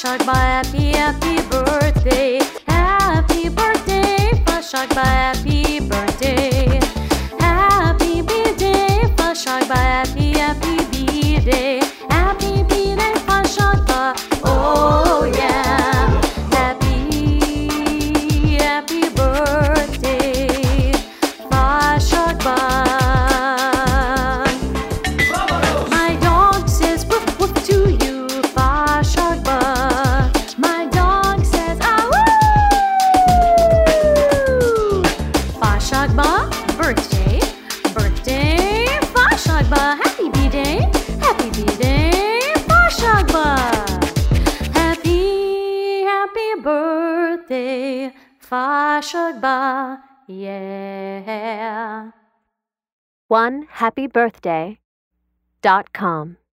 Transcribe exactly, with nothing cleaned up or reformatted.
Fashagba, happy, happy birthday. Happy birthday, Fashagba, happy birthday. Happy birthday, Fashagba, happy, happy birthday. Happy birthday, Fashagba, oh yeah. Happy, happy birthday, Fashagba. My dog says woof woof to you, Fashagba. My dog says ah woo. Fashagba, birthday, birthday, Fashagba, happy birthday, happy birthday, Fashagba. Happy, happy birthday, Fashagba, yeah. one happy birthday dot com